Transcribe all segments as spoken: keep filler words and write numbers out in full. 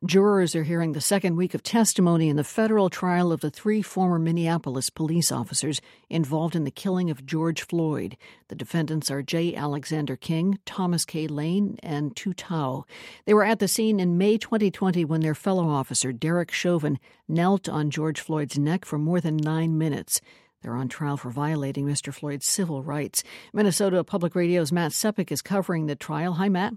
Jurors are hearing the second week of testimony in the federal trial of the three former Minneapolis police officers involved in the killing of George Floyd. The defendants are J. Alexander King, Thomas K. Lane, and Tu Thao. They were at the scene in May twenty twenty when their fellow officer, Derek Chauvin, knelt on George Floyd's neck for more than nine minutes. They're on trial for violating Mister Floyd's civil rights. Minnesota Public Radio's Matt Sepik is covering the trial. Hi, Matt.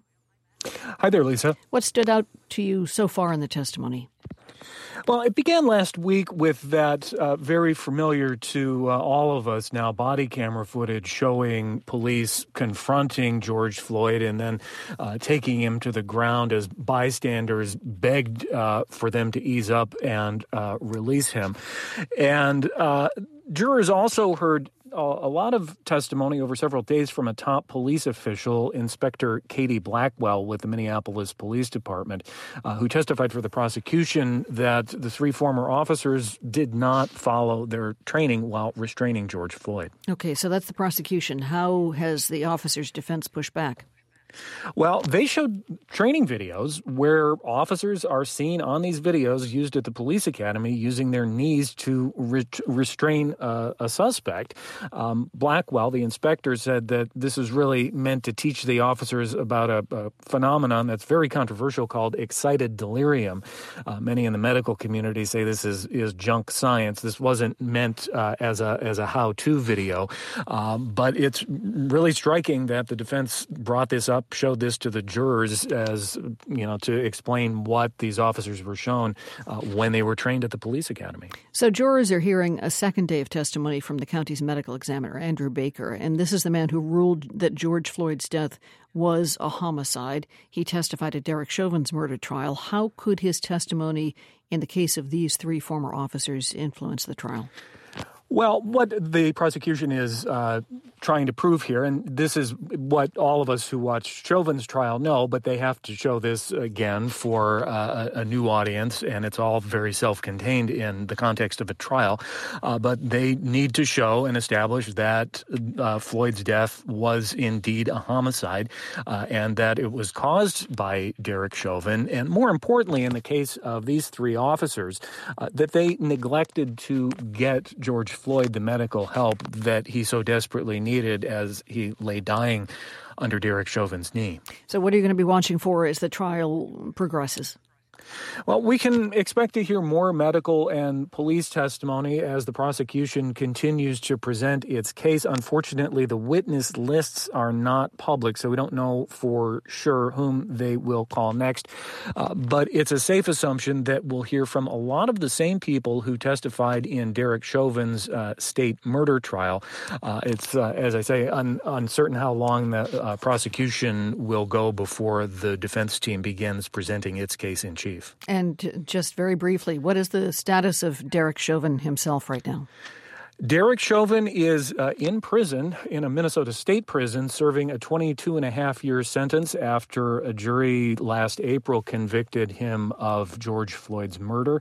Hi there, Lisa. What stood out to you so far in the testimony? Well, it began last week with that uh, very familiar to uh, all of us now body camera footage showing police confronting George Floyd and then uh, taking him to the ground as bystanders begged uh, for them to ease up and uh, release him. And uh, jurors also heard a lot of testimony over several days from a top police official, Inspector Katie Blackwell with the Minneapolis Police Department, uh, who testified for the prosecution that the three former officers did not follow their training while restraining George Floyd. Okay, so that's the prosecution. How has the officers' defense pushed back? Well, they showed training videos where officers are seen on these videos used at the police academy using their knees to re- restrain uh, a suspect. Um, Blackwell, the inspector, said that this is really meant to teach the officers about a, a phenomenon that's very controversial called excited delirium. Uh, many in the medical community say this is, is junk science. This wasn't meant uh, as a as a how-to video, um, but it's really striking that the defense brought this up, showed this to the jurors as, you know, to explain what these officers were shown uh, when they were trained at the police academy. So jurors are hearing a second day of testimony from the county's medical examiner, Andrew Baker, and this is the man who ruled that George Floyd's death was a homicide. He testified at Derek Chauvin's murder trial. How could his testimony in the case of these three former officers influence the trial? Well, what the prosecution is uh, trying to prove here, and this is what all of us who watched Chauvin's trial know, but they have to show this again for uh, a new audience, and it's all very self-contained in the context of a trial. Uh, but they need to show and establish that uh, Floyd's death was indeed a homicide, uh, and that it was caused by Derek Chauvin, and more importantly, in the case of these three officers, uh, that they neglected to get George Floyd the medical help that he so desperately needed as he lay dying under Derek Chauvin's knee. So what are you going to be watching for as the trial progresses? Well, we can expect to hear more medical and police testimony as the prosecution continues to present its case. Unfortunately, the witness lists are not public, so we don't know for sure whom they will call next. Uh, but it's a safe assumption that we'll hear from a lot of the same people who testified in Derek Chauvin's uh, state murder trial. Uh, it's, uh, as I say, un- uncertain how long the uh, prosecution will go before the defense team begins presenting its case in chief. And just very briefly, what is the status of Derek Chauvin himself right now? Derek Chauvin is uh, in prison, in a Minnesota state prison, serving a twenty-two and a half year sentence after a jury last April convicted him of George Floyd's murder.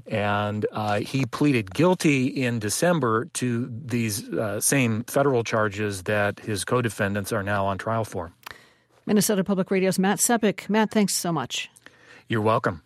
And uh, he pleaded guilty in December to these uh, same federal charges that his co-defendants are now on trial for. Minnesota Public Radio's Matt Sepik. Matt, thanks so much. You're welcome.